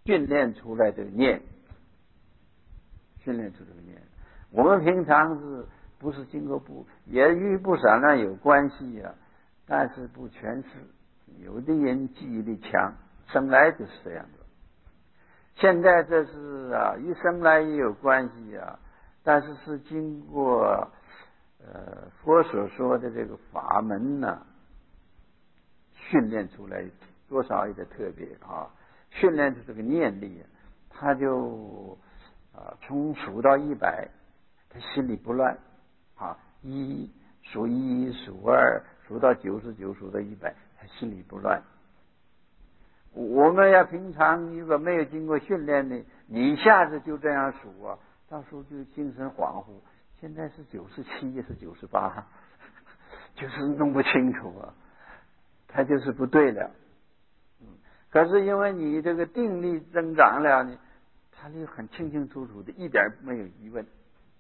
训练出来这个念，训练出这个念。我们平常是不是经过也与不散乱有关系啊，但是不全是。有的人记忆力强，生来就是这样的。现在这是与生来也有关系啊，但是是经过佛所说的这个法门呢，训练出来多少有点特别训练出这个念力，他就从数到100，他心里不乱数1数2数到99数到100，他心里不乱。我们要平常如果没有经过训练的，你一下子就这样数到时候就精神恍惚。现在是97也是98，就是弄不清楚他就是不对的。可是因为你这个定力增长了呢，他就很清清楚楚的，一点没有疑问，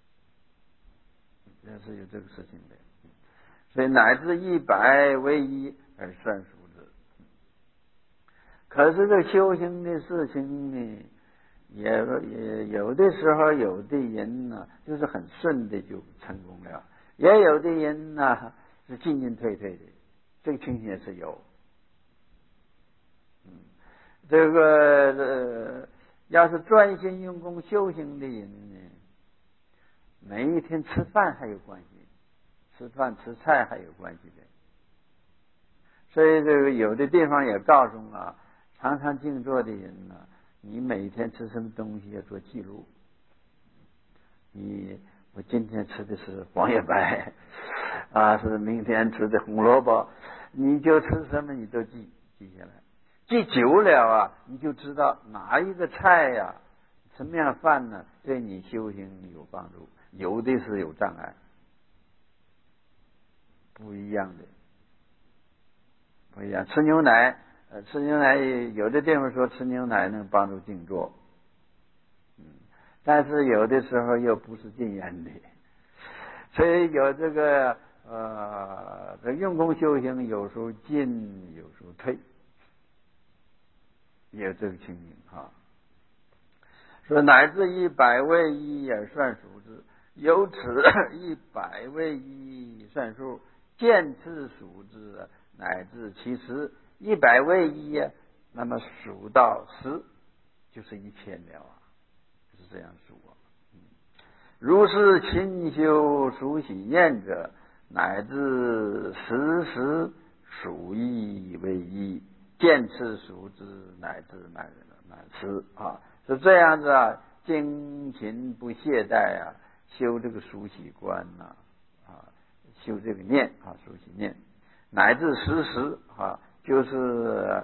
这是有这个事情的。所以乃至100为一而算数之。可是这修行的事情呢，也有的时候有的人呢就是很顺的就成功了，也有的人呢是进进退退的，这个情形也是有。这个要是专心用功修行的人呢，每一天吃饭还有关系，吃饭吃菜还有关系的。所以这个有的地方也告诉常常静坐的人呢，你每天吃什么东西要做记录。我今天吃的是黄叶白是明天吃的红萝卜，你就吃什么你都记下来。记久了你就知道哪一个菜什么样饭呢，对你修行有帮助，有的是有障碍，不一样的。不一样，吃牛奶有的地方说吃牛奶能帮助静坐，但是有的时候又不是禁言的，所以有这个这用功修行有时候进有时候退，也有这个情形说乃至100为一而算数之，由此100为一算数，渐次数之，乃至其实100为一那么数到10就是1000了是这样数如是勤修数喜念者，乃至时数一为一，渐次数之，乃至10是这样子精勤不懈怠修这个数喜观修这个念数喜念，乃至时就是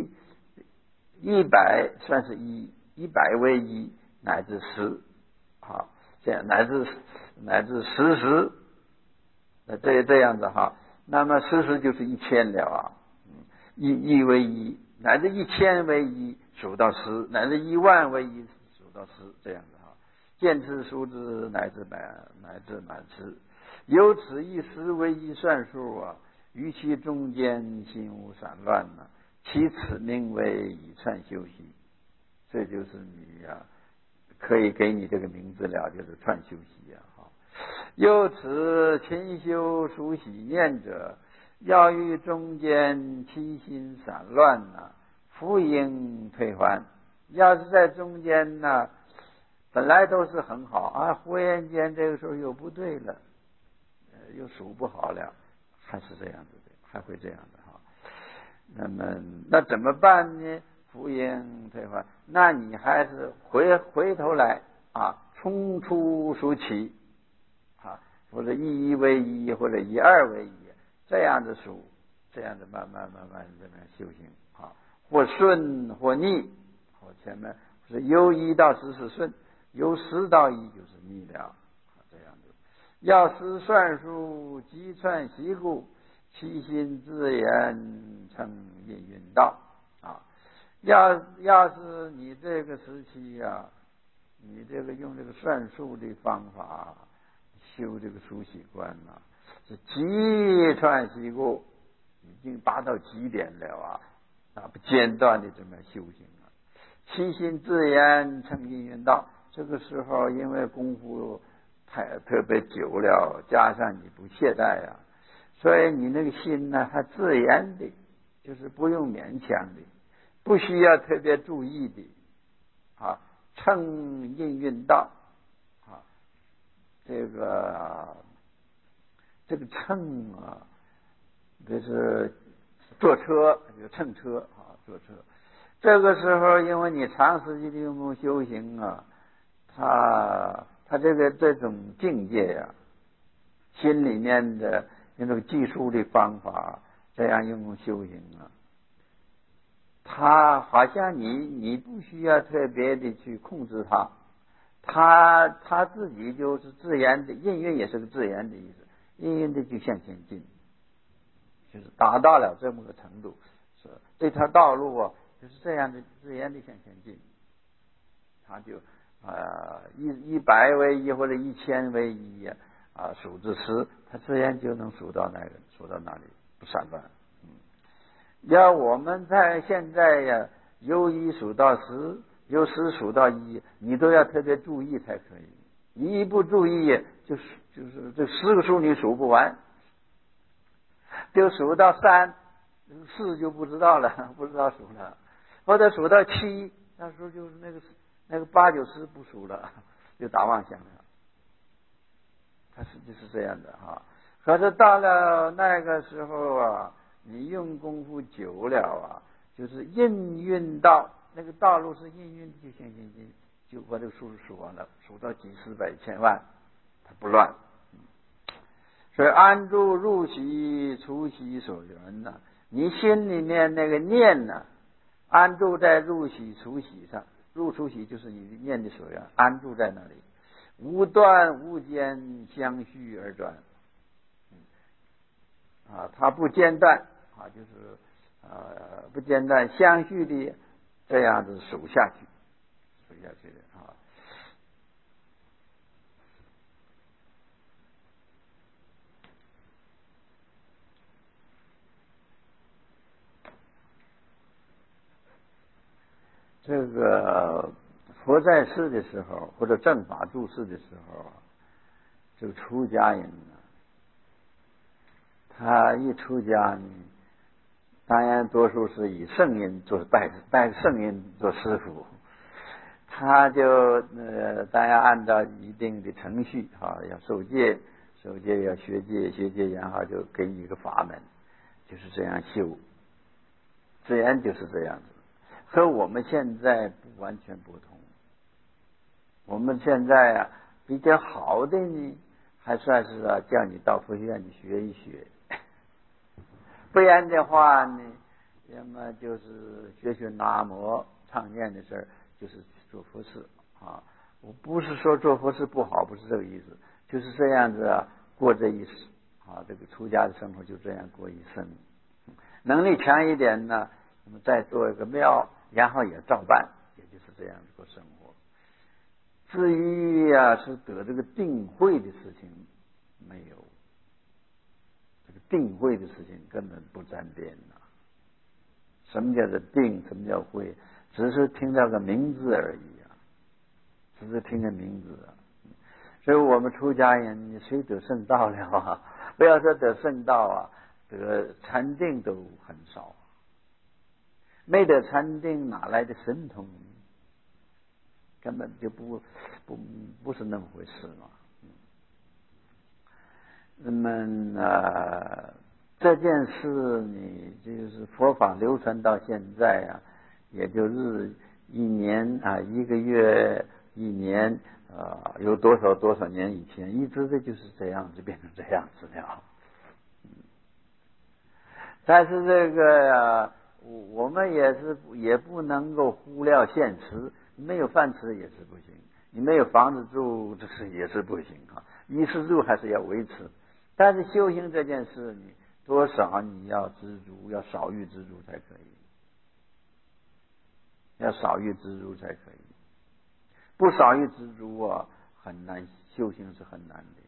100算是100为一，乃至10这样乃至时这样子那么时就是1000了1为一，乃至1000为一数到10，乃至10000为一数到10，这样子渐次数之，乃至满10。由此10为一算数于其中间心无散乱其此名为以串修习。这就是你可以给你这个名字了，就是串修习由此勤修数喜念者，要于中间其心散乱复应退还。要是在中间本来都是很好忽然间这个时候又不对了，又数不好了，还是这样子的，还会这样的那怎么办呢？复应退还，那你还是回头来冲出数起或者1为一，或者1、2为一，这样子数，这样子慢慢这么修行或顺或逆，或前面是由1到10是顺，由10到1就是逆了这样子。要思算数即串习故，其心自然成应运道要是你这个时期你这个用这个算数的方法修这个数喜观是即串习故，已经达到极点了不间断的这么修行悉心自言称因缘道。这个时候因为功夫特别久了，加上你不懈怠啊，所以你那个心呢，它自然的，就是不用勉强的，不需要特别注意的啊，称因缘道啊，这个称啊，就是坐车，就乘车啊，坐车。这个时候，因为你长时间的用功修行啊，他这种境界呀、心里面的那种技术的方法，这样用功修行啊，他好像你不需要特别的去控制它，他自己就是自然的，因缘也是个自然的意思，因缘的就向前进，就是达到了这么个程度，是这条道路啊，就是这样的自然的向前进，他就100为一或者1000为一啊，数至10，他自然就能数到那里不散乱。要我们在现在呀，由1数到10，由10数到1，你都要特别注意才可以。你一不注意，就是这10个数你数不完，就数到3、4就不知道了，不知道数了，或者数到7，那时候就是那个8、9、10不数了，就打妄想了。它实际是这样的哈。可是到了那个时候啊，你用功夫久了啊，就是应运道，那个道路是应运就向前进，就把这个数数完了，数到几十百千万，它不乱。所以安住入息出息所缘呢，你心里面那个念呢，安住在入息出息上，入出息就是你念的所缘，安住在那里，无断无间，相续而转。它不间断啊，就是不间断，相续的这样子数下去的啊。这个佛在世的时候，或者正法住世的时候，这个出家人呢，他一出家呢，当然多数是以圣人做拜圣人做师傅，他就当然按照一定的程序要受戒要学戒，然后就给你一个法门，就是这样修，自然就是这样子，和我们现在完全不同。我们现在比较好的呢，还算是叫你到佛学院去学一学，不然的话呢，要么就是学南无唱念的事儿，就是做佛事啊。我不是说做佛事不好，不是这个意思，就是这样子过这一世啊，这个出家的生活就这样过一生。能力强一点呢，我们再做一个庙，然后也照办，也就是这样过生活。至于是得这个定慧的事情，没有。这个定慧的事情根本不沾边什么叫做定？什么叫慧？只是听到个名字而已只是听个名字所以我们出家人，谁得圣道了不要说得圣道得禅定都很少，没得禅定哪来的神通？根本就不是那么回事嘛。那么这件事你就是佛法流传到现在也就是1年1个月1年有多少年以前，一直的就是这样子变成这样子了。但是这个我们也不能够忽略现实，没有饭吃也是不行，你没有房子住这是也是不行衣食住还是要维持。但是修行这件事，你多少你要知足，要少欲知足才可以，要少欲知足才可以。不少欲知足很难，修行是很难的，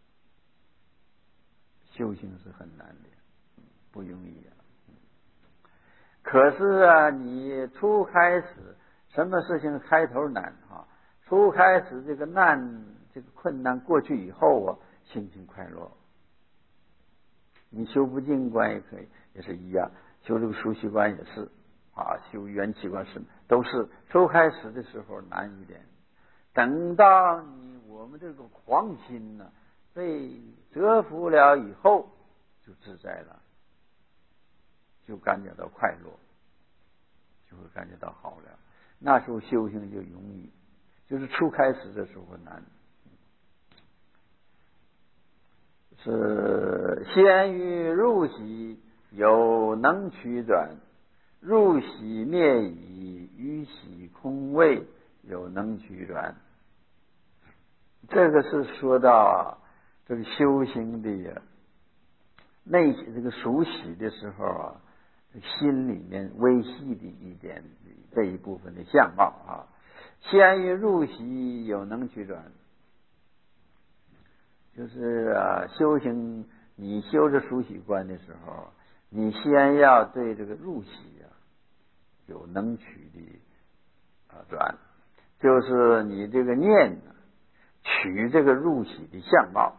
修行是很难的，不容易可是你初开始什么事情开头难啊？初开始这个这个困难过去以后啊，心情快乐。你修不净观也可以，也是一样，修这个熟悉观也是啊，修缘起观是都是初开始的时候难一点，等到我们这个狂心呢被折服了以后，就自在了，就感觉到快乐，就会感觉到好了。那时候修行就容易，就是初开始的时候难。是先于入喜，有能取转；入喜灭已，于喜空位，有能取转。这个是说到这个修行的内这个熟悉的时候啊，心里面微细的一点这一部分的相貌啊。先于入喜，有能取转。就是修行，你修着熟悉观的时候，你先要对这个入喜有能取的转，就是你这个念取这个入喜的相貌。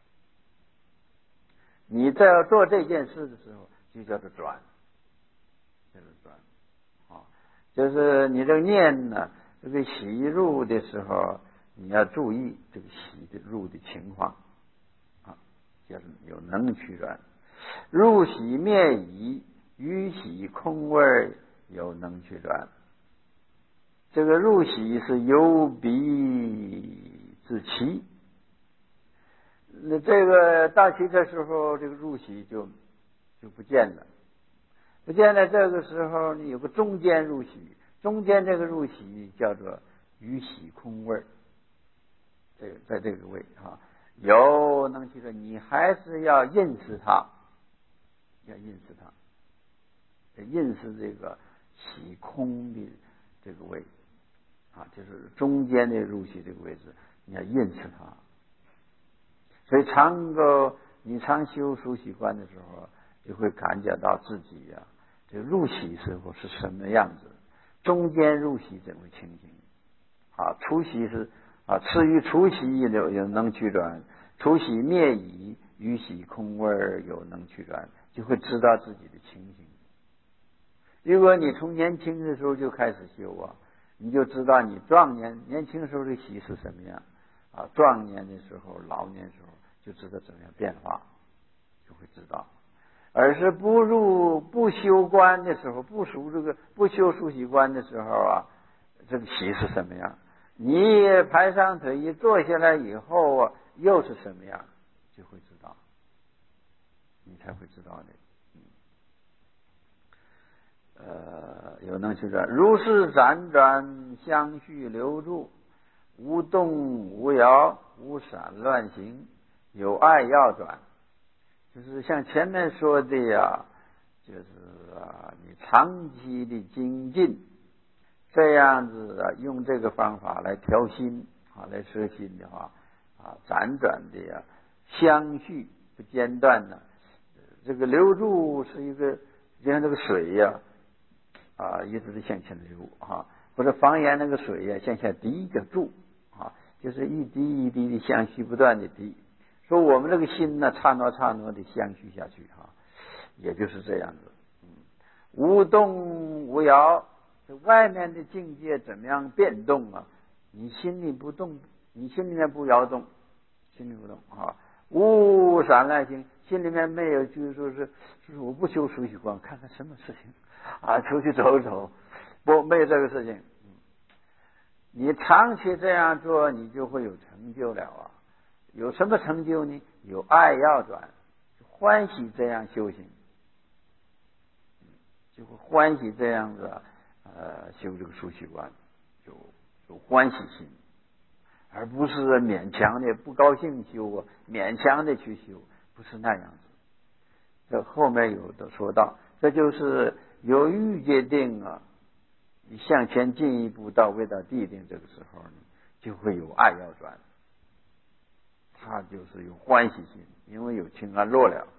你在要做这件事的时候，就叫做转，就是转啊，就是你这个念呢，这个喜入的时候，你要注意这个喜的入的情况。就是有能取转，入喜灭已，于喜空位，有能取转。这个入喜是由彼至其，那这个到其的时候，这个入喜就不见了，不见了。这个时候你有个中间入喜，中间这个入喜叫做于喜空位，这个在这个位啊。有能取转，你还是要认识它，要认识它，认识这个喜空的这个位啊，就是中间的入喜这个位置，你要认识它。所以你常修熟悉观的时候，就会感觉到自己这个入喜时候是什么样子，中间入喜怎么情形啊？初喜是次于初喜有能取转，初喜灭已，于喜空位有能取转，就会知道自己的情形。如果你从年轻的时候就开始修你就知道你年轻时候的喜是什么样壮年的时候、老年的时候就知道怎么样变化，就会知道。而是不修观的时候，不修熟悉观的时候这个喜是什么样？你排上腿一坐下来以后又是什么样，就会知道，你才会知道的。有能取转，如是辗转相续流住，无动无摇，无闪乱行，有爱要转。就是像前面说的就是你长期的精进，这样子用这个方法来调心来摄心的话辗转的相续不间断的，这个流住是一个就像这个水一直是向前流或者方言那个水向下滴叫注就是一滴一滴的相续不断的滴。说我们这个心呢，刹那刹那的相续下去也就是这样子。无动无摇，这外面的境界怎么样变动你心里不动，你心里面不摇动，心里不动无闪乱行，心里面没有就是说是我不修熟悉观，看看什么事情出去走走，没有这个事情。你长期这样做，你就会有成就了有什么成就呢？有爱要转，欢喜这样修行，就会欢喜这样子修这个熟悉观，有欢喜心，而不是勉强的不高兴修勉强的去修，不是那样子。这后面有的说到，这就是有欲界定你向前进一步到未到地定，这个时候呢，就会有爱要转，他就是有欢喜心，因为有清安乐了。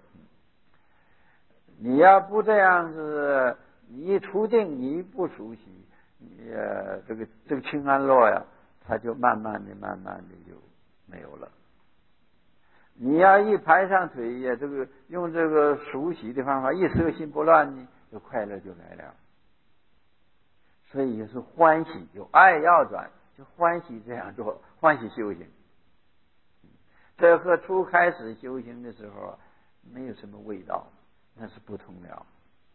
你要不这样子，你一出定，你不熟悉， 这个清安乐呀，它就慢慢的就没有了。你要一排上腿呀，用这个熟悉的方法，一色心不乱呢，就快乐就来了。所以也是欢喜，有爱要转，就欢喜这样做，欢喜修行。这和初开始修行的时候没有什么味道，那是不同了。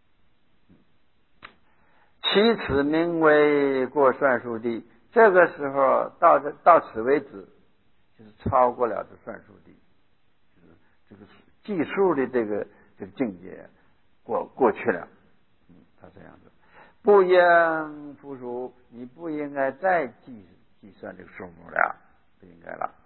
其此名为过算数地，这个时候到此为止，就是超过了这算数地，就是这个计数的这个境界过去了。他这样子，不应复数，你不应该再计算这个数目了，不应该了。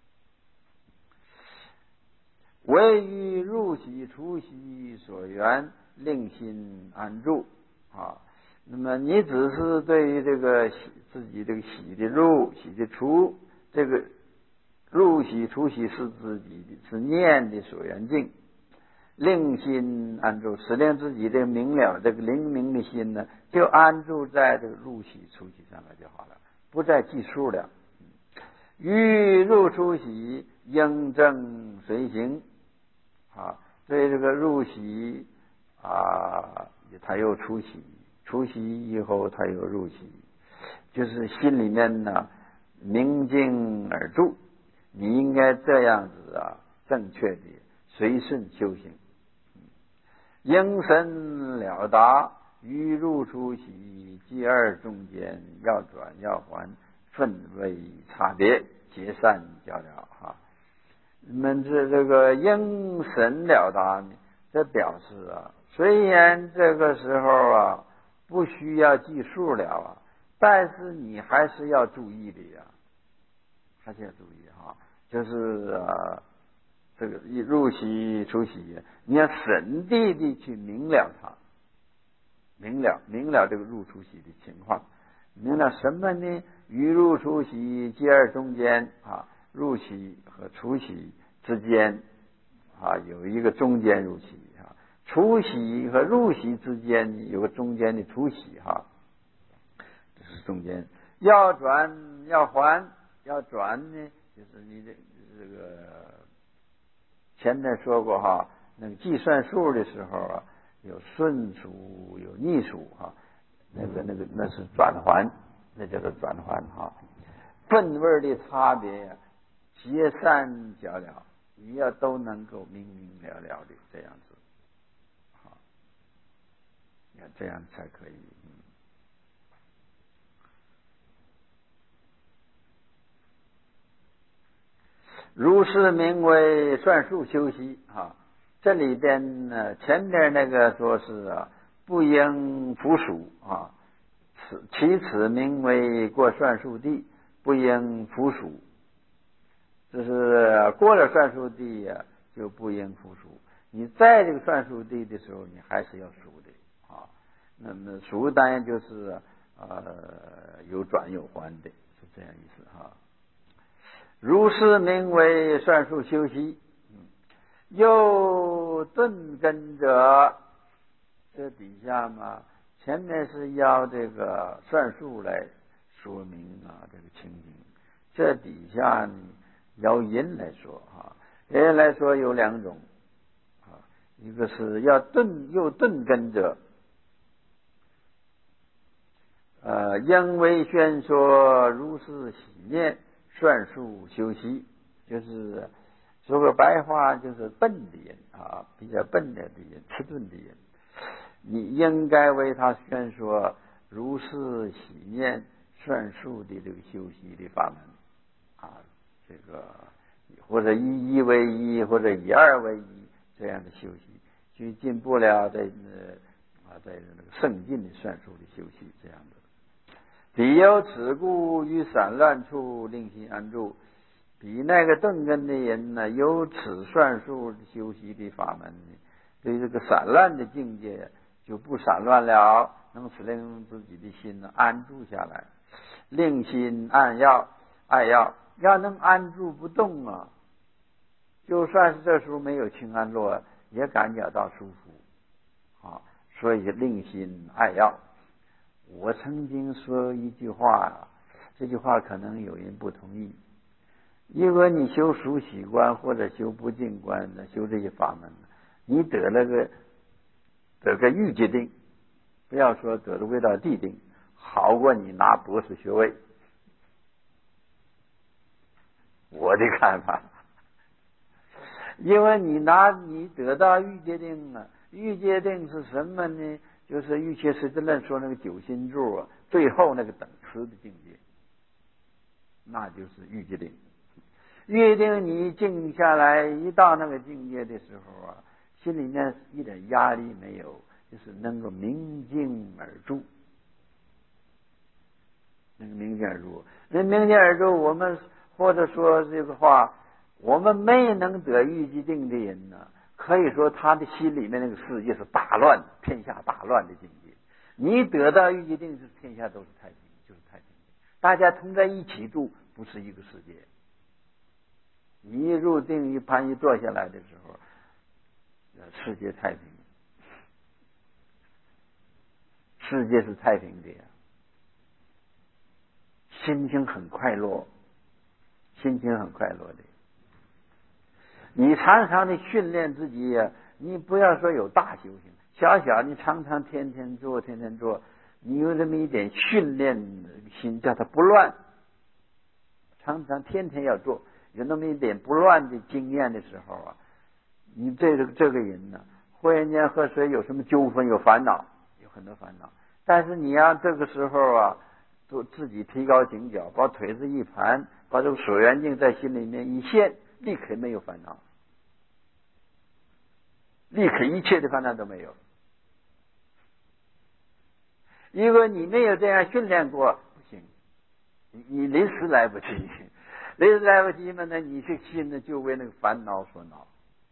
唯于入息出息所缘，令心安住啊。那么你只是对于这个自己这个喜的入喜的出，这个入喜出喜是自己的是念的所缘境，令心安住，使令自己的明了这个灵明的心呢，就安住在这个入喜出喜上面就好了，不再计数了。欲入出喜，应正随行啊。对这个入喜啊，他又出喜，出喜以后他又入喜，就是心里面呢明镜而住。你应该这样子啊，正确的随顺修行。应身了达，于入出喜即二中间要转要还，分位差别，结散较了哈。那么这个应神了达呢，这表示啊，虽然这个时候啊不需要计数了啊，但是你还是要注意的呀，还是要注意哈，就是这个一入息出息，你要审地的去明了它，明了这个入出息的情况，明了什么呢？于入出息接二中间啊，入息和出息之间啊有一个中间入息啊，出息和入息之间有个中间的出息哈，这是中间。要转要还要转呢，就是你这个前面说过哈，那个计算数的时候啊，有顺数有逆数哈，那是转环，那叫做转环哈。分位的差别结散较了，你要都能够明了的这样子，好，要这样才可以。如是名为算数修习啊。这里边呢，前面那个说是不应复数啊，其此名为过算数地，不应复数。就是过了算数地就不应复数。你在这个算数地的时候，你还是要数的啊。那么数当然就是有转有还的，是这样意思哈。如是名为算数修习。又顿根者，这底下嘛，前面是要这个算数来说明这个情景，这底下呢要人来说人来说有两种一个是要又顿根者，因为宣说如是喜念算数修习，就是说个白话，就是笨的人比较笨的人，迟钝的人，你应该为他宣说如是喜念算数的这个修习的法门这个或者以一为一，或者以二为一这样的修习，去进步了在那个圣境的算数的修习这样的。彼有此故，于散乱处令心安住。比那个顿根的人呢，有此算数修习的法门呢，对这个散乱的境界就不散乱了，能使令自己的心呢安住下来，令心爱要能安住不动就算是这时候没有清安乐，也感觉到舒服所以令心爱要。 我曾经说一句话，这句话可能有人不同意。如果你修熟习观或者修不净观的，修这些法门，你得个欲界定，不要说得了味道地定，好过你拿博士学位。我的看法，因为你得到欲界定啊，欲界定是什么呢？就是欲切实质论说那个九心柱啊，最后那个等持的境界，那就是欲界定。欲界定你静下来，一到那个境界的时候啊，心里面一点压力没有，就是能够明镜而住。那个明镜而住，那明镜而住，我们或者说这个话，我们没能得欲界定的人呢，可以说他的心里面那个世界是大乱，天下大乱的境界。你得到欲界定，是天下都是太平，就是太平。大家同在一起住，不是一个世界。你一入定一盘一坐下来的时候，世界太平，世界是太平的呀。心情很快乐，心情很快乐的。你常常的训练自己呀，你不要说有大修行，小小你常常天天做，天天做，你有这么一点训练心，叫它不乱。常常天天要做，有那么一点不乱的经验的时候啊，你这个人呢，忽然间和谁有什么纠纷，有烦恼，有很多烦恼，但是你要这个时候啊，做自己提高警觉，把腿子一盘，把这个水圆镜在心里面一现，立刻没有烦恼，立刻一切的烦恼都没有。如果你没有这样训练过，不行，你临时来不及，临时来不及嘛，那你这心呢就为那个烦恼所恼，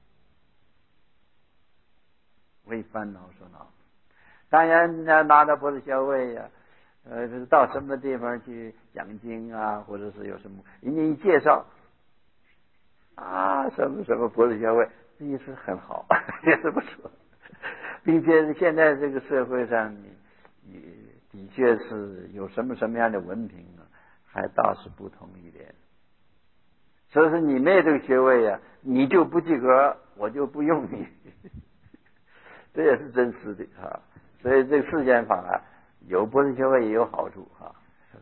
为烦恼所恼。当然拿到博士学位呀，到什么地方去讲经啊，或者是有什么人家一介绍啊，什么什么博士学位，这也是很好，也是不错，并且现在这个社会上，你的确是有什么样的文凭啊，还倒是不同一点。所以说你没有这个学位啊，你就不及格，我就不用你，这也是真实的啊。所以这个世间法有博士学位也有好处啊。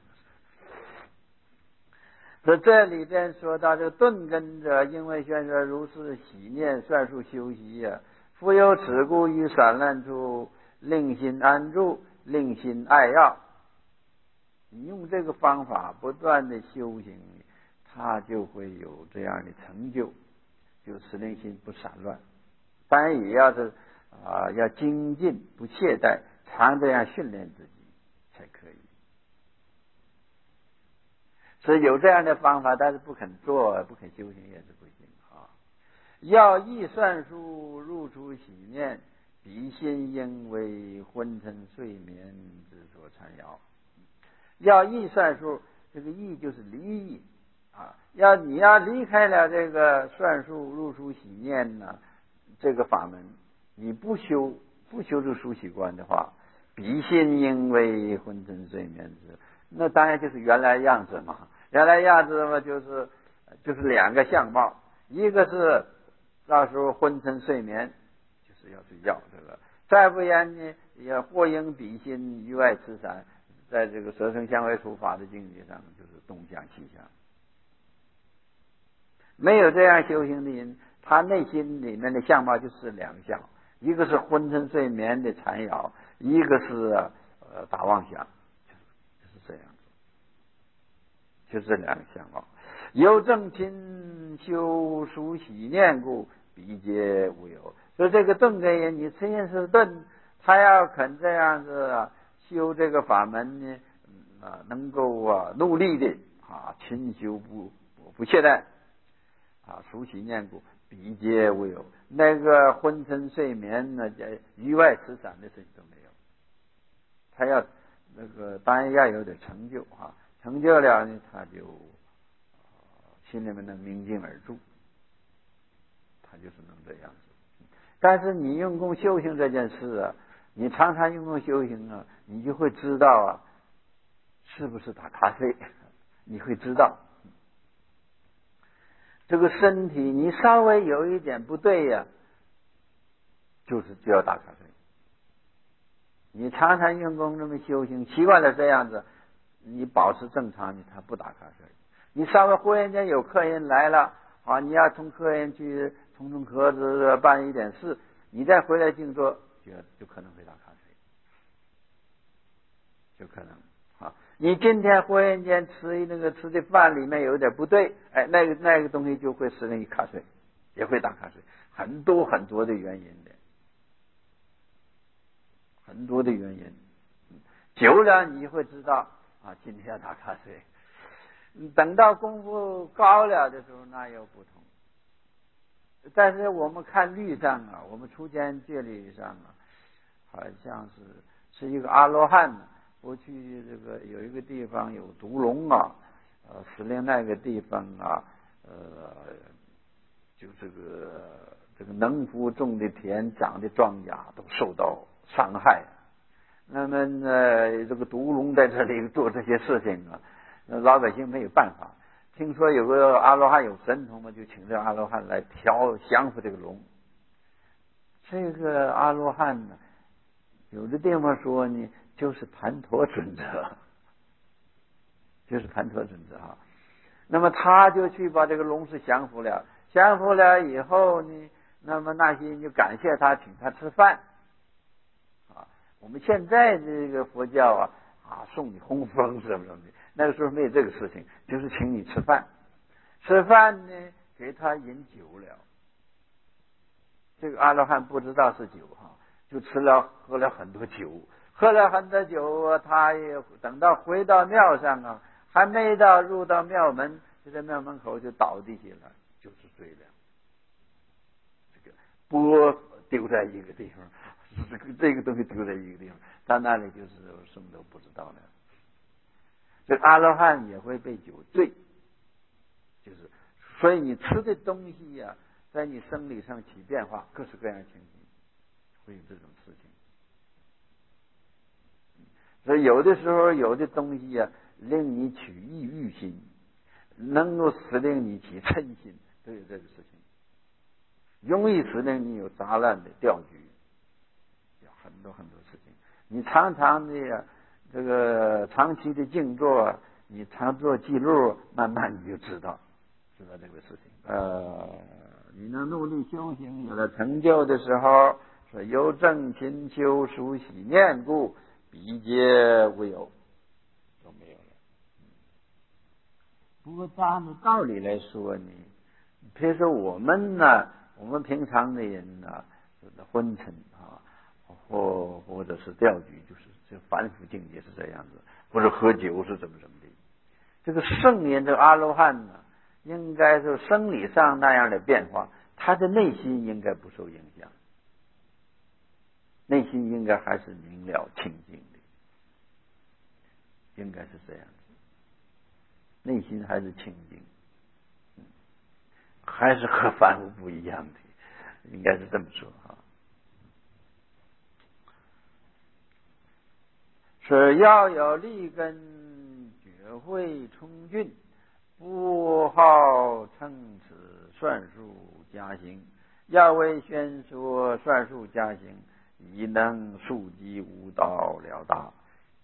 所以这里边说到这个顿根者，因为选择如是喜念算数修习呀，复有此故于散乱处，令心安住，令心爱要。你用这个方法不断的修行，他就会有这样的成就，就使令心不散乱。当然也要是要精进不懈怠，常这样训练自己才可以。所以有这样的方法，但是不肯做，不肯修行也是不行啊。要意算数入出喜念，彼心应为昏沉睡眠之所缠绕。要意算数，这个意就是离意啊。你要离开了这个算数入出喜念呢，这个法门，你不修这个熟习观的话，彼心应为昏沉睡眠之，那当然就是原来样子嘛。原来样子嘛，就是两个相貌，一个是到时候昏沉睡眠，就是要睡觉这个；再不然呢，也或应彼心于外驰散，在这个舍身相位处法的境界上，就是东向西向。没有这样修行的人，他内心里面的相貌就是两相，一个是昏沉睡眠的缠绕，一个是打妄想，就是这样。就这两个相貌，由正亲修熟喜念故，彼皆无有。所以这个顿根人，你虽然是顿，他要肯这样子修这个法门呢，能够努力的勤修不懈怠熟喜念故，彼皆无有。那个昏沉睡眠呢，于外驰散的事情都没有。他要那个当然要有点成就成就了呢，他就心里面能明镜而住，他就是能这样子。但是你用功修行这件事你常常用功修行啊，你就会知道啊，是不是打瞌睡？你会知道，这个身体你稍微有一点不对呀，就要打瞌睡。你常常用功这么修行，习惯了这样子，你保持正常，他不打瞌睡。你稍微忽然间有客人来了，啊，你要从客人去从盒子办一点事，你再回来静坐，就可能会打瞌睡，就可能啊。你今天忽然间吃的饭里面有点不对，哎，那个东西就会使人瞌睡，也会打瞌睡，很多很多的原因的。很多的原因，久了你会知道啊，今天要打瞌睡。等到功夫高了的时候，那又不同。但是我们看律上啊，我们出家戒律上啊，好像是一个阿罗汉。过去这个有一个地方有毒龙啊，司令那个地方啊，就这个农夫种的田长的庄稼都受到伤害。那么这个毒龙在这里做这些事情啊，老百姓没有办法。听说有个阿罗汉有神通嘛，就请这阿罗汉来降服这个龙。这个阿罗汉呢，有的地方说呢，就是盘陀准者，就是盘陀准者啊。那么他就去把这个龙是降服了，降服了以后呢，那么那些人就感谢他，请他吃饭。我们现在这个佛教送你红枫什么的，那个时候没有这个事情，就是请你吃饭。吃饭呢，给他饮酒了。这个阿罗汉不知道是酒就喝了很多酒，喝了很多酒，他也等到回到庙上啊，还没入到庙门，就在庙门口就倒地下了，就是醉了。这个钵丢在一个地方。这个东西丢在一个地方，到那里就是什么都不知道了。这阿罗汉也会被酒醉，就是所以你吃的东西呀，在你生理上起变化，各式各样情形会有这种事情。所以有的时候有的东西呀，令你起抑郁心，能够使令你起嗔心，都有这个事情，容易使令你有杂乱的调局。很多很多事情，你常常的这个长期的静坐，你常做记录，慢慢你就知道这个事情。你能努力修行，有了成就的时候，说由正勤修，熟悉念故，彼皆无有，都没有了。不过按照道理来说呢，比如说我们呢，我们平常的人呢，昏沉或者是钓局，就是这凡夫境界是这样子，或者喝酒是怎么的。这个圣人，这个阿罗汉呢，应该是生理上那样的变化，他的内心应该不受影响，内心应该还是明了清净的，应该是这样子，内心还是清净，还是和凡夫不一样的，应该是这么说是要有利根觉慧充俊，不好称此算术加行，要为宣说算术加行，以能速疾无道了达。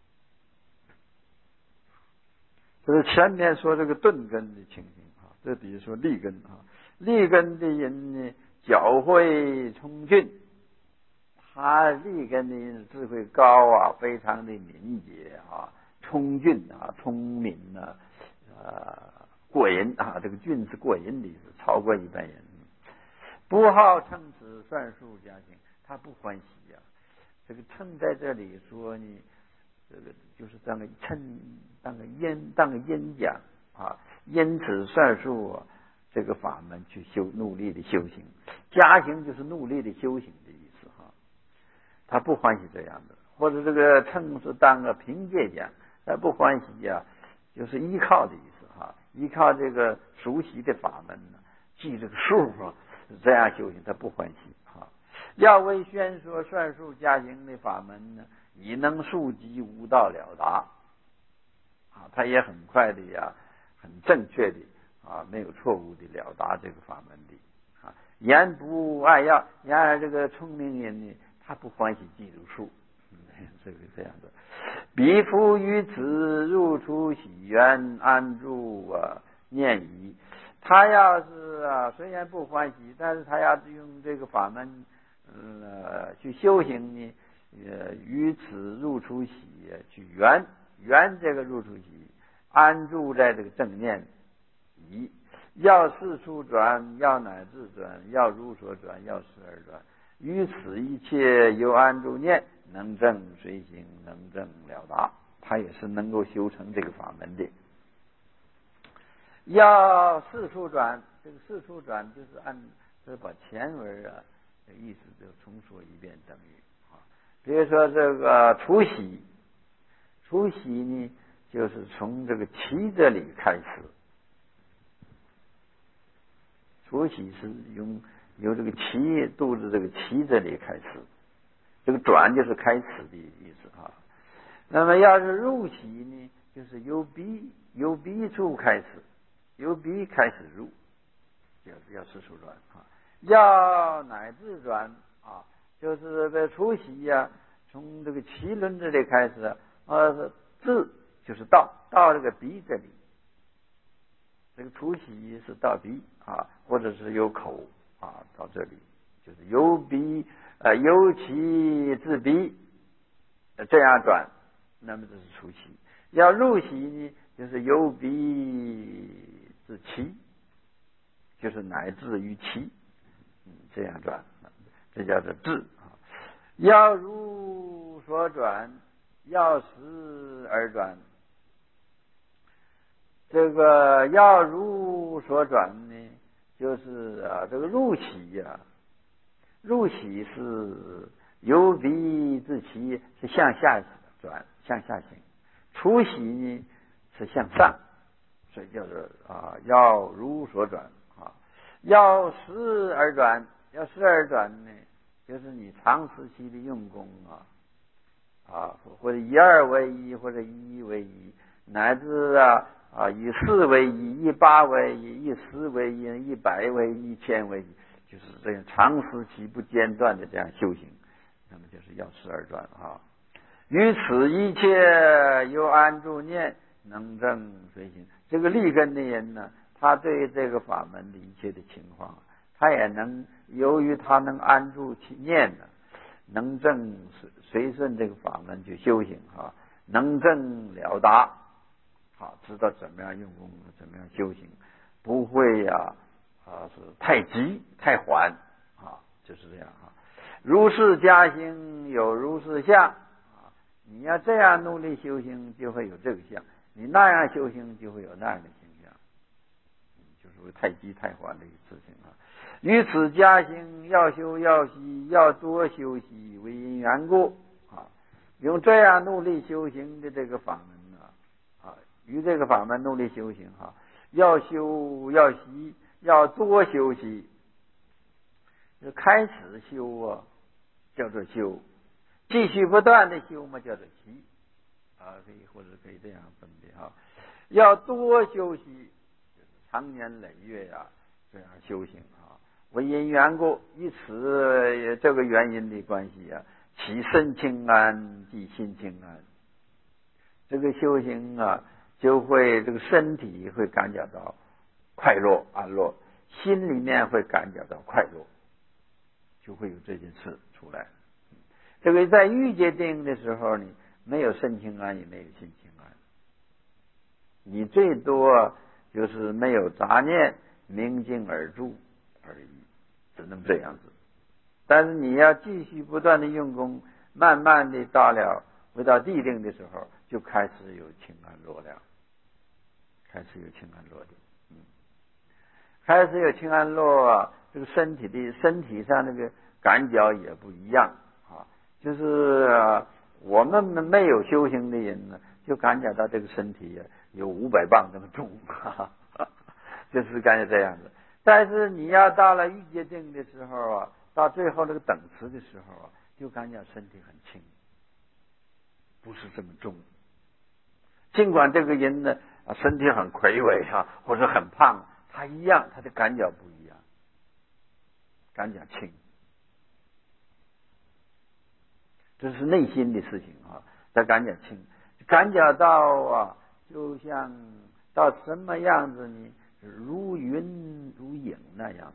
这是前面说这个钝根的情形这比如说利根利根的人呢，觉慧充俊，他利根的人智慧高非常的敏捷充俊聪明过人这个俊是过人的意思，超过一般人。不好称此算术加行，他不欢喜这个称在这里说呢，这个就是当个称，当个因讲因此算术这个法门去努力的修行，加行就是努力的修行的意思他不欢喜这样的，或者这个称是当个凭借讲，他不欢喜就是依靠的意思依靠这个熟悉的法门记这个数这样修行他不欢喜要为宣说算术加行的法门呢，以能速疾无道了达啊，他也很快的呀，很正确的啊，没有错误的了达这个法门的啊。言不爱要，然而这个聪明人呢，他不欢喜记住数，这个这样的。彼夫于此入出喜缘安住念已。他要是虽然不欢喜，但是他要用这个法门去修行呢，于此入出喜去圆这个入出喜，安住在这个正念已。要四处转，要乃至转，要如所转，要时而转。于此一切由安住念，能证随行，能证了达。他也是能够修成这个法门的。要四处转，这个四处转就是把前文的意思就重说一遍等于啊。比如说这个除息呢，就是从这个脐这里开始。除息是由这个肚子这个脐这里开始，这个转就是开始的意思啊。那么要是入息呢，就是由鼻处开始，由鼻开始入，就是要四处转啊。要乃至转啊，就是这除息呀，从这个脐轮这里开始至就是到这个鼻这里。这个除息是到鼻啊，或者是由口啊到这里，就是由脐至鼻，这样转，那么这是除息。要入息呢，就是由鼻至脐，就是乃至于脐，这样转，这叫做至啊。要如所转，要时而转。这个要如所转呢，就是这个入息呀，入息是由鼻至脐是向下转，向下行；除息呢是向上，所以叫做要如所转啊。要时而转，呢，就是你长时期的用功或者以二为一，或者以一为一，乃至以4为一，以8为一，以10为一，以100为一，1000为一，就是这样长时期不间断的这样修行，那么就是要时而转啊。于此一切由安住念，能证随行。这个立根的人呢，他对这个法门的一切的情况，他也能由于他能安住其念呢，能证随顺这个法门去修行能证了达。知道怎么样用功，怎么样修行，不会是太急太缓就是这样如是加行有如是相你要这样努力修行，就会有这个相；你那样修行，就会有那样的形象，就是太急太缓的一个事情于此加行要修要习，要多修习为因缘故用这样努力修行的这个法门于这个法门努力修行要修要习，要多修习。开始修叫做修，继续不断的修嘛叫做习可以或者可以这样分别要多修习，就是长年累月这样修行为因缘故，以此这个原因的关系起身轻安，即心轻安。这个修行就会这个身体会感觉到快乐安乐，心里面会感觉到快乐，就会有这件事出来。这个在欲界定的时候，你没有身轻安，也没有心轻安，你最多就是没有杂念，明镜而住而已，只能这样子。但是你要继续不断的用功，慢慢的回到地定的时候，就开始有清安乐了，开始有清安乐的，开始有清安乐这个身体上那个感觉也不一样就是我们没有修行的人呢，就感觉到这个身体有500磅这么重就是感觉这样子。但是你要到了欲界定的时候到最后那个等持的时候啊，就感觉身体很轻，不是这么重。尽管这个人呢身体很魁伟或者很胖，他一样，他的感觉不一样，感觉轻。这是内心的事情他感觉轻，感觉到就像到什么样子呢？如云如影那样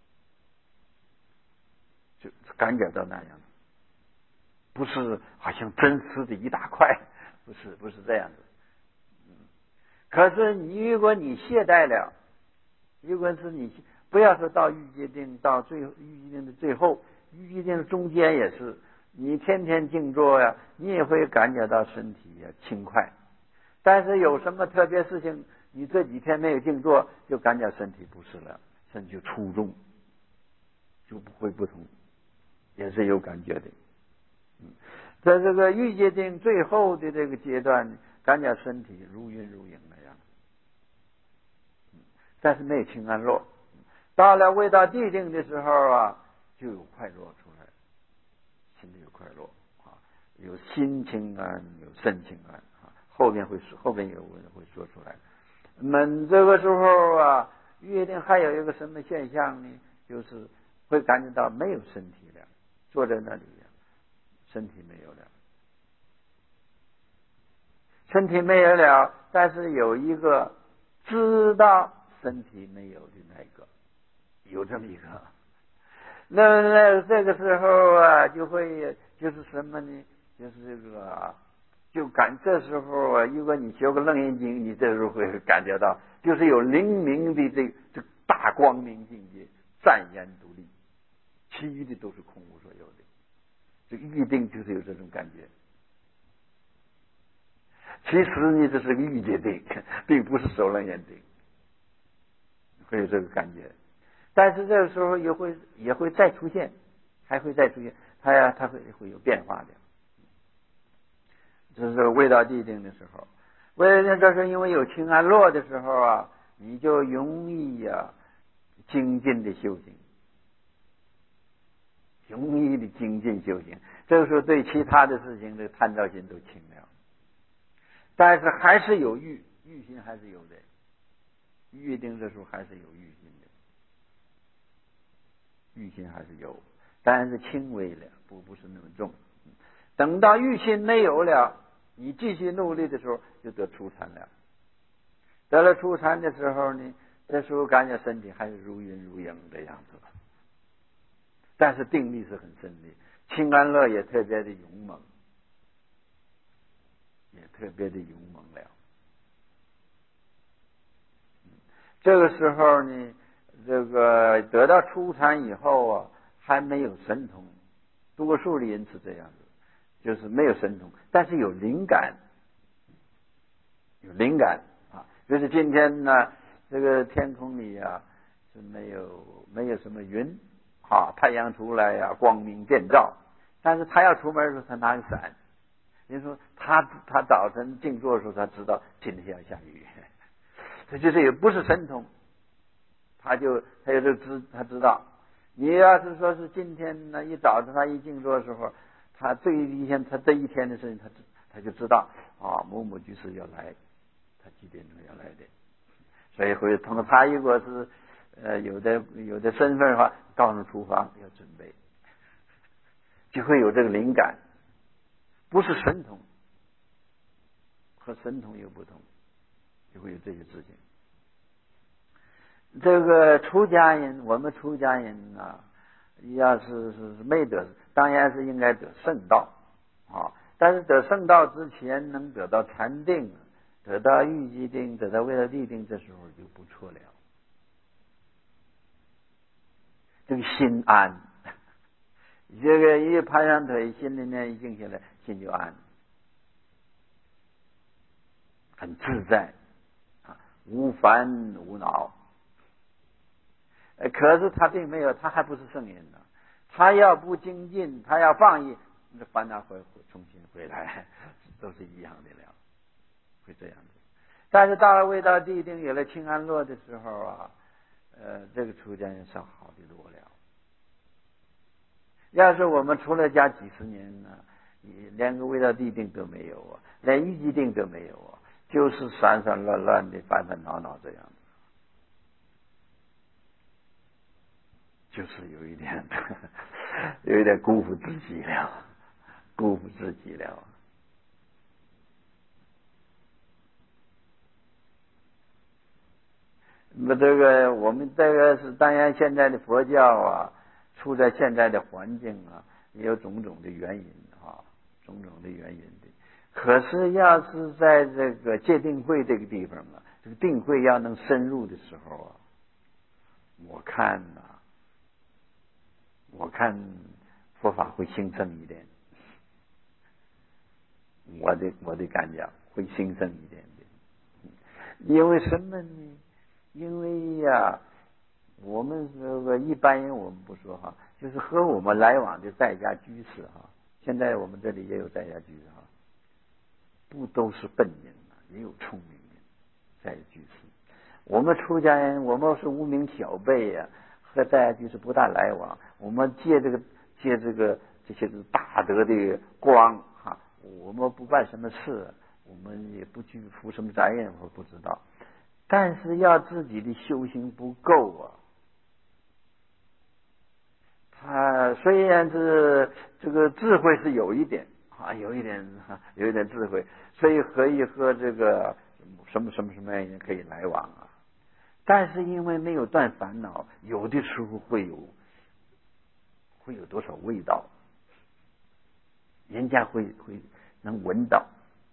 子，就感觉到那样子，不是好像真实的一大块，不是这样子。可是如果你懈怠了，如果是你不要说到欲界定，到欲界定的最后，欲界定的中间也是，你天天静坐你也会感觉到身体轻快。但是有什么特别事情，你这几天没有静坐，就感觉身体不是了，身体就粗重，就不同，也是有感觉的。在这个欲界定最后的这个阶段，感觉身体如云如影那样，但是没有轻安乐。到了未到地定的时候就有快乐出来，心里有快乐有心清安，有身清安后边有文会说出来。这个时候约定还有一个什么现象呢？就是会感觉到没有身体了，坐在那里身体没有了，身体没有了，但是有一个知道身体没有的那个，有这么一个。那这个时候就会就是什么呢？就是这个这时候如果你学过楞严经，你这时候会感觉到，就是有灵明的这大光明境界，湛然独立，其余的都是空无所有的。这预定就是有这种感觉。其实你这是个欲界定，并不是受楞严定，会有这个感觉。但是这个时候也会再出现，还会再出现，它会有变化的。这是未到地定的时候，这是因为有清安乐的时候你就容易精进的修行，容易的精进修行。这个时候对其他的事情的贪躁心都轻了，但是还是有欲心还是有的，欲定的时候还是有欲心的，欲心还是有，但是轻微了，不是那么重。等到欲心没有了，你继续努力的时候，就得初禅了。得了初禅的时候呢，这时候感觉身体还是如云如影的样子，但是定力是很深的，清安乐也特别的勇猛，了。这个时候呢，这个得到初禅以后还没有神通，多数的人是这样子，就是没有神通，但是有灵感，就是今天呢，这个天空里是没有什么云太阳出来光明遍照，但是他要出门的时候，他拿个伞。你说他早晨静坐的时候，他知道今天要下雨，这就是也不是神通，他知道。你要是说是今天呢，一早晨他一静坐的时候，他这一天的事情，他就知道某某居士要来，他几点钟要来的，所以会通过他如果是有的身份的话，告诉厨房要准备，就会有这个灵感。不是神通，和神通又不同，就会有这些事情。这个出家人，我们出家人要是没得，当然是应该得圣道但是得圣道之前能得到禅定，得到欲界定，得到未到地定，这时候就不错了。这个心安，这个一盘上腿，心里面一静下来，心就安，很自在无烦无恼。可是他并没有，他还不是圣人呢。他要不精进，他要放逸，那烦恼会重新回来，都是一样的了，会这样子。但是到了未到地定，有了清安乐的时候这个出家人是好的多了。 要是我们出了家几十年呢，连个味道地定都没有啊，连一级定都没有啊，就是散散乱乱的，烦烦恼恼这样子，就是有一点辜负自己了，辜负自己了。那么我们这个是当然，现在的佛教啊，处在现在的环境啊，也有种种的原因啊，种种的原因的。可是要是在这个戒定慧这个地方啊，这个定慧要能深入的时候啊，我看佛法会兴盛一点。我的感觉会兴盛一点点，因为什么呢？因为呀，我们这个一般人我们不说哈，就是和我们来往的在家居士哈，现在我们这里也有在家居士哈，不都是笨人啊，也有聪明人在家居士。我们出家人，我们是无名小辈呀，和在家居士不大来往。我们借这些大德的光哈，我们不办什么事，我们也不去负什么责任，我不知道。但是要自己的修行不够啊，他虽然是这个智慧是有一点啊，有一点智慧，所以可以和这个什么人可以来往啊。但是因为没有断烦恼，有的时候会有多少味道，人家会能闻到。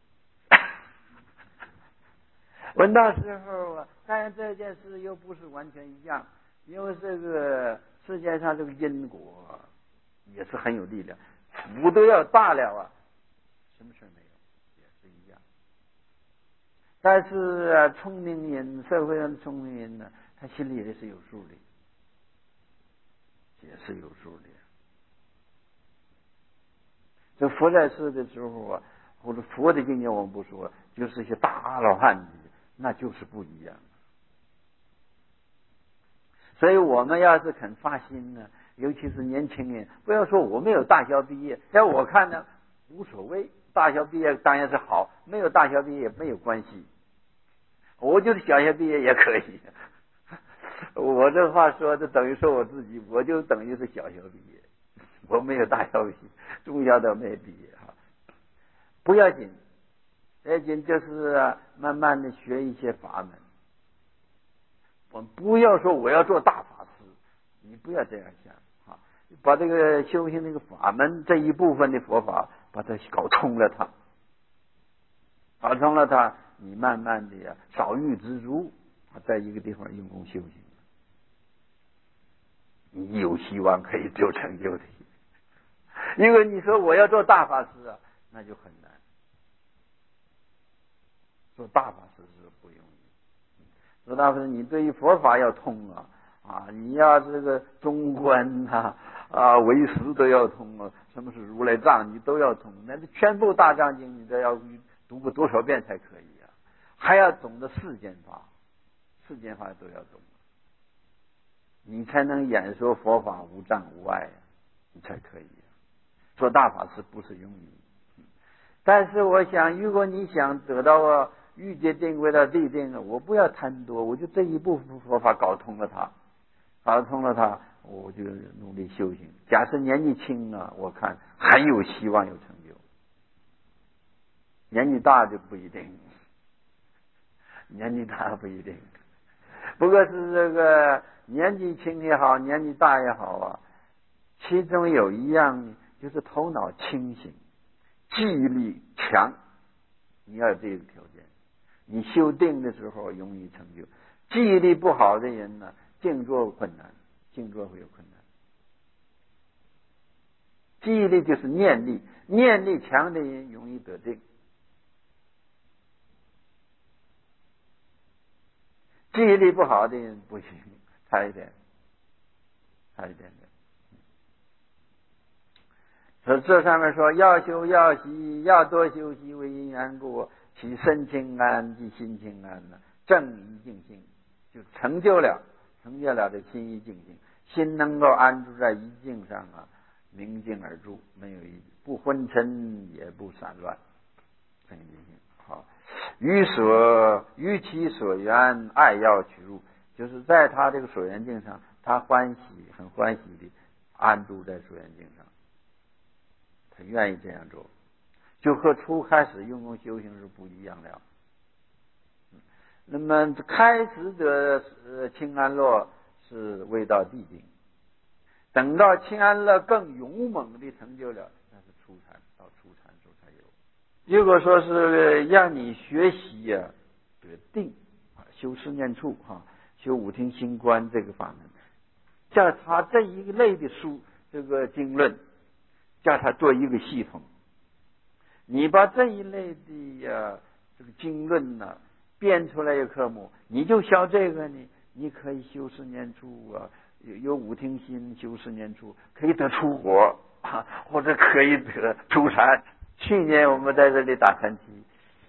闻到时候啊，当然这件事又不是完全一样，因为这个世界上这个因果也是很有力量，福都要大了啊，什么事没有，也是一样。但是聪明人，社会上的聪明人呢，他心里也是有数的，也是有数的。这佛在世的时候啊，或者佛的境界我们不说，就是一些大阿罗汉，那就是不一样。所以我们要是肯发心呢，尤其是年轻人，不要说我没有大学毕业，在我看呢无所谓，大学毕业当然是好，没有大学毕业没有关系，我就是小学毕业也可以。我这话说的等于说我自己，我就等于是小学毕业，我没有大学毕业，中学都没毕业哈，不要紧，要紧就是慢慢的学一些法门。我们不要说我要做大法师，你不要这样想啊！把这个修行这个法门这一部分的佛法，把它搞通了它，你慢慢的少欲知足，在一个地方用功修行，你有希望可以有成就的。因为你说我要做大法师啊，那就很难。做大法师是不容易，做大法师你对于佛法要通你要这个中观唯识都要通啊，什么是如来藏你都要通，那全部大藏经你都要读过多少遍才可以啊？还要懂得世间法都要懂，你才能演说佛法无障无碍你才可以做大法师不是容易。但是我想，如果你想得到欲界定位到地定，我不要贪多，我就这一部分佛法搞通了它，我就努力修行。假设年纪轻我看很有希望有成就。年纪大就不一定，不过是这个年纪轻也好，年纪大也好其中有一样就是头脑清醒，记忆力强，你要有这个条件，你修定的时候容易成就。记忆力不好的人呢，静坐会有困难。记忆力就是念力强的人容易得定，记忆力不好的人不行，差一点的。所以这上面说要修要习，要多修习为因缘故，其身清安即心清安正一净心，就成就了这心一净心，心能够安住在一境上明镜而住，没有不昏沉也不散乱，很明净。好，于其所缘爱要取入，就是在他这个所缘境上，他很欢喜的安住在所缘境上，他愿意这样做，就和初开始用功修行是不一样的。那么开始的清安乐是未到地境，等到清安乐更勇猛的成就了，那是初禅，到初禅时候才有。如果说是让你学习这个定修四念处修五听心观这个法门，叫他这一类的书，这个经论，叫他做一个系统。你把这一类的这个经论呢编出来一个科目，你就学这个呢，你可以修四念处有五听心修四念处，可以得出国或者可以得出禅。去年我们在这里打禅期，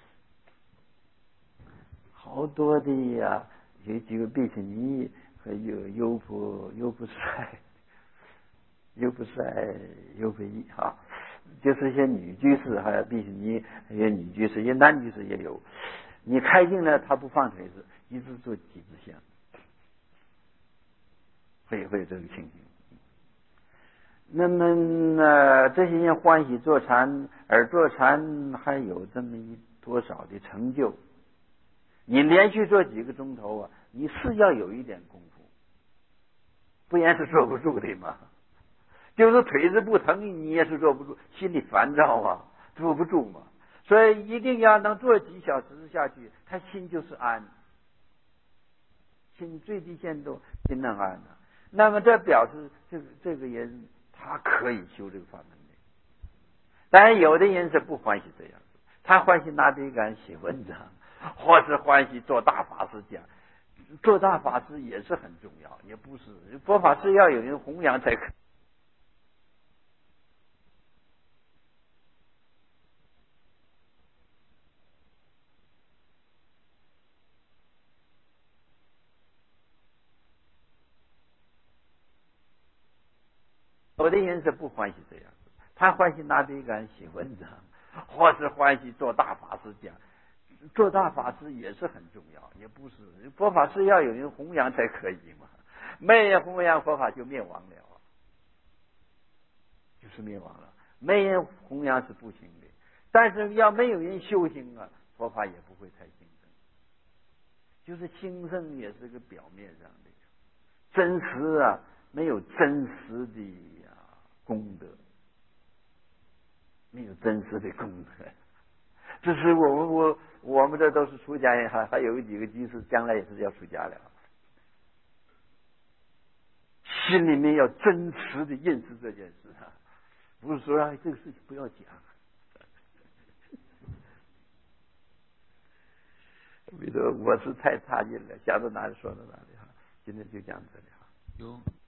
好多的有几个比丘尼和优婆塞、优婆夷就是一些女居士，还有比丘尼，还有女居士，一些男居士也有。你开镜呢，他不放腿子，一直做几支香，会有这个情形。那么这些人欢喜坐禅，而坐禅还有这么多少的成就？你连续做几个钟头你是要有一点功夫，不然是坐不住的嘛。就是腿子不疼，你也是坐不住，心里烦躁坐不住嘛。所以一定要能做几小时下去，他心就是安，心最低限度心能安那么这表示这个人他可以修这个法门的。当然有的人是不欢喜这样，他欢喜拿笔杆写文章，或是欢喜做大法师讲。做大法师也是很重要，也不是佛法是要有人弘扬才可以。有的人是不欢喜这样，他欢喜拿笔杆写文章，或是欢喜做大法师讲。做大法师也是很重要，也不是佛法是要有人弘扬才可以嘛，没人弘扬佛法就灭亡了，就是灭亡了。没人弘扬是不行的，但是要没有人修行佛法也不会太兴盛。就是兴盛也是个表面上的，真实没有真实的功德，没有真实的功德。这是我们这都是出家人，还有几个居士将来也是要出家了，心里面要真实的认识这件事不是说这个事情不要讲。我是太差劲了，想到哪里说到哪里今天就讲这里